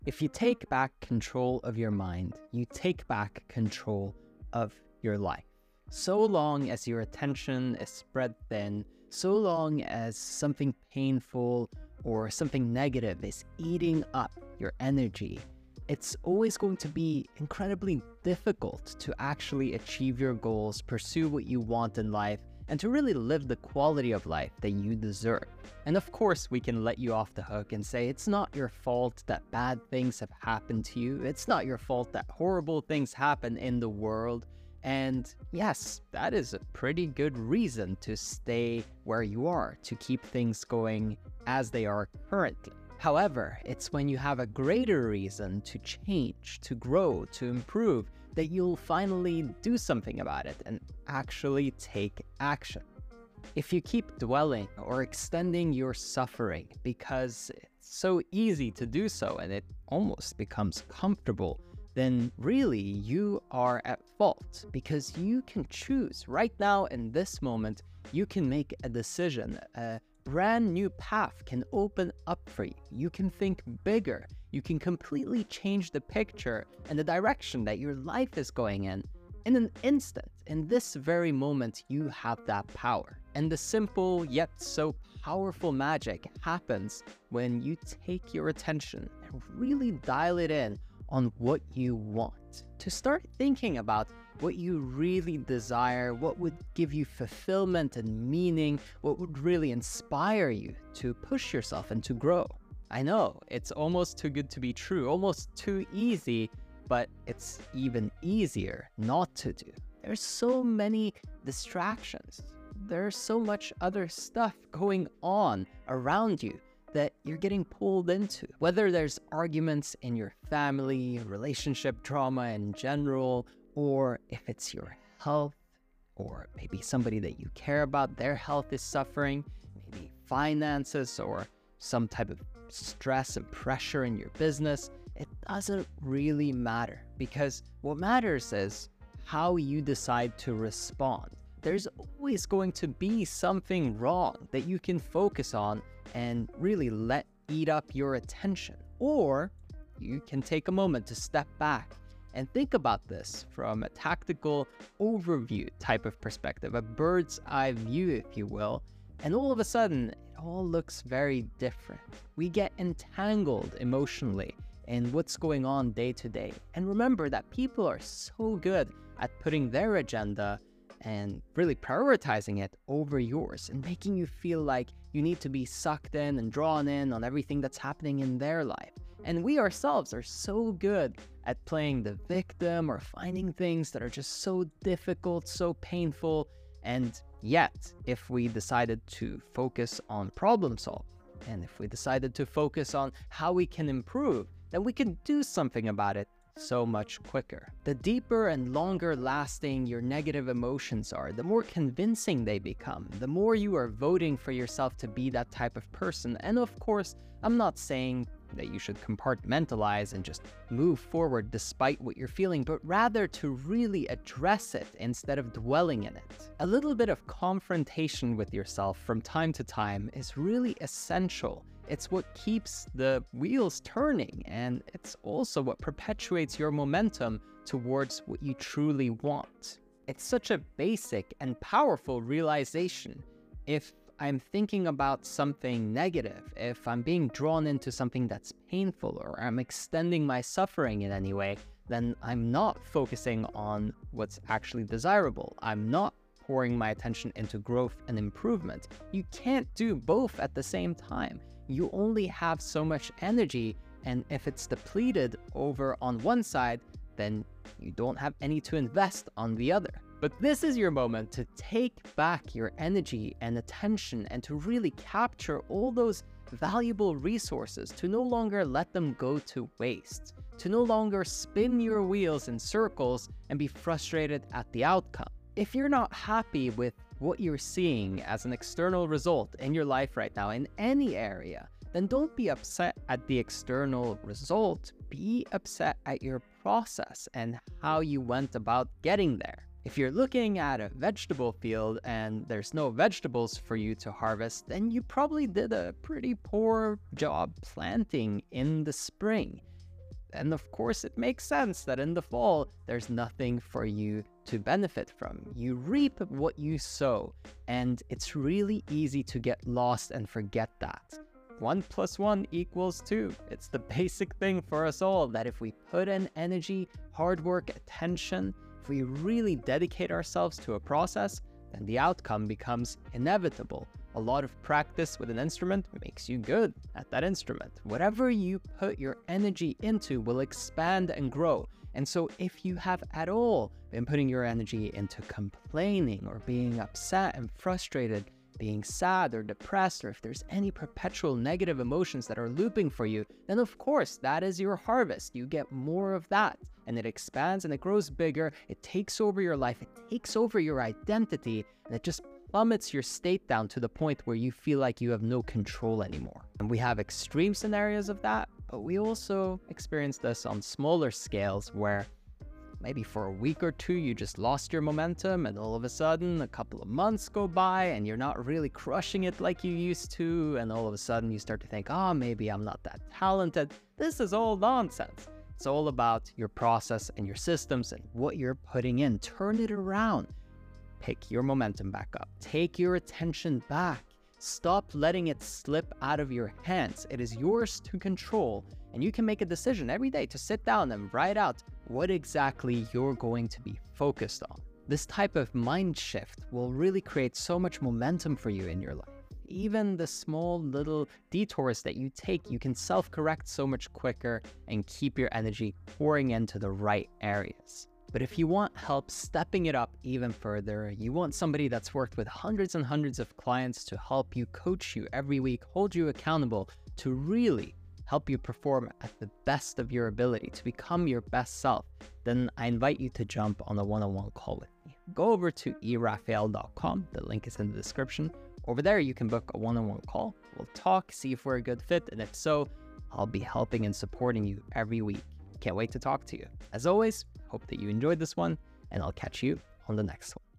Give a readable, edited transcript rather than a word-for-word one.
If you take back control of your mind, you take back control of your life. So long as your attention is spread thin, so long as something painful or something negative is eating up your energy, it's always going to be incredibly difficult to actually achieve your goals, pursue what you want in life, and to really live the quality of life that you deserve. And of course, we can let you off the hook and say it's not your fault that bad things have happened to you. It's not your fault that horrible things happen in the world. And yes, that is a pretty good reason to stay where you are, to keep things going as they are currently. However, it's when you have a greater reason to change, to grow, to improve, that you'll finally do something about it and actually take action. If you keep dwelling or extending your suffering because it's so easy to do so and it almost becomes comfortable, then really you are at fault, because you can choose right now in this moment. You can make a decision. A brand new path can open up for you. You can think bigger. You can completely change the picture and the direction that your life is going in an instant. In this very moment, you have that power. And the simple yet so powerful magic happens when you take your attention and really dial it in on what you want. To start thinking about what you really desire, what would give you fulfillment and meaning, what would really inspire you to push yourself and to grow. I know, it's almost too good to be true, almost too easy, but it's even easier not to do. There's so many distractions. There's so much other stuff going on around you that you're getting pulled into. Whether there's arguments in your family, relationship drama in general, or if it's your health, or maybe somebody that you care about, their health is suffering, maybe finances or some type of stress and pressure in your business, it doesn't really matter, because what matters is how you decide to respond. There's always going to be something wrong that you can focus on and really let eat up your attention. Or you can take a moment to step back and think about this from a tactical overview type of perspective, a bird's eye view, if you will, and all of a sudden, it all looks very different. We get entangled emotionally in what's going on day to day. And remember that people are so good at putting their agenda and really prioritizing it over yours and making you feel like you need to be sucked in and drawn in on everything that's happening in their life. And we ourselves are so good at playing the victim or finding things that are just so difficult, so painful. And yet, if we decided to focus on problem solving, and if we decided to focus on how we can improve, then we can do something about it so much quicker. The deeper and longer lasting your negative emotions are, the more convincing they become, the more you are voting for yourself to be that type of person. And of course, I'm not saying that you should compartmentalize and just move forward despite what you're feeling, but rather to really address it instead of dwelling in it. A little bit of confrontation with yourself from time to time is really essential. It's what keeps the wheels turning, and it's also what perpetuates your momentum towards what you truly want. It's such a basic and powerful realization. If I'm thinking about something negative, if I'm being drawn into something that's painful, or I'm extending my suffering in any way, then I'm not focusing on what's actually desirable. I'm not pouring my attention into growth and improvement. You can't do both at the same time. You only have so much energy, and if it's depleted over on one side, then you don't have any to invest on the other. But this is your moment to take back your energy and attention and to really capture all those valuable resources, to no longer let them go to waste, to no longer spin your wheels in circles and be frustrated at the outcome. If you're not happy with what you're seeing as an external result in your life right now in any area, then don't be upset at the external result. Be upset at your process and how you went about getting there. If you're looking at a vegetable field and there's no vegetables for you to harvest, then you probably did a pretty poor job planting in the spring. And of course, it makes sense that in the fall, there's nothing for you to benefit from. You reap what you sow, and it's really easy to get lost and forget that. 1 + 1 = 2. It's the basic thing for us all, that if we put in energy, hard work, attention, if we really dedicate ourselves to a process, then the outcome becomes inevitable. A lot of practice with an instrument makes you good at that instrument. Whatever you put your energy into will expand and grow. And so if you have at all been putting your energy into complaining or being upset and frustrated, being sad or depressed, or if there's any perpetual negative emotions that are looping for you, then of course that is your harvest. You get more of that, and it expands and it grows bigger. It takes over your life, it takes over your identity, and it just plummets your state down to the point where you feel like you have no control anymore. And we have extreme scenarios of that, but we also experience this on smaller scales where maybe for a week or two you just lost your momentum, and all of a sudden a couple of months go by and you're not really crushing it like you used to, and all of a sudden you start to think, maybe I'm not that talented. This is all nonsense. It's all about your process and your systems and what you're putting in. Turn it around. Pick your momentum back up. Take your attention back. Stop letting it slip out of your hands. It is yours to control, and you can make a decision every day to sit down and write out what exactly you're going to be focused on. This type of mind shift will really create so much momentum for you in your life. Even the small little detours that you take, you can self-correct so much quicker and keep your energy pouring into the right areas. But if you want help stepping it up even further, you want somebody that's worked with hundreds and hundreds of clients to help you, coach you every week, hold you accountable, to really help you perform at the best of your ability, to become your best self, then I invite you to jump on a one-on-one call with me. Go over to erafael.com. The link is in the description. Over there, you can book a one-on-one call. We'll talk, see if we're a good fit, and if so, I'll be helping and supporting you every week. Can't wait to talk to you. As always, hope that you enjoyed this one, and I'll catch you on the next one.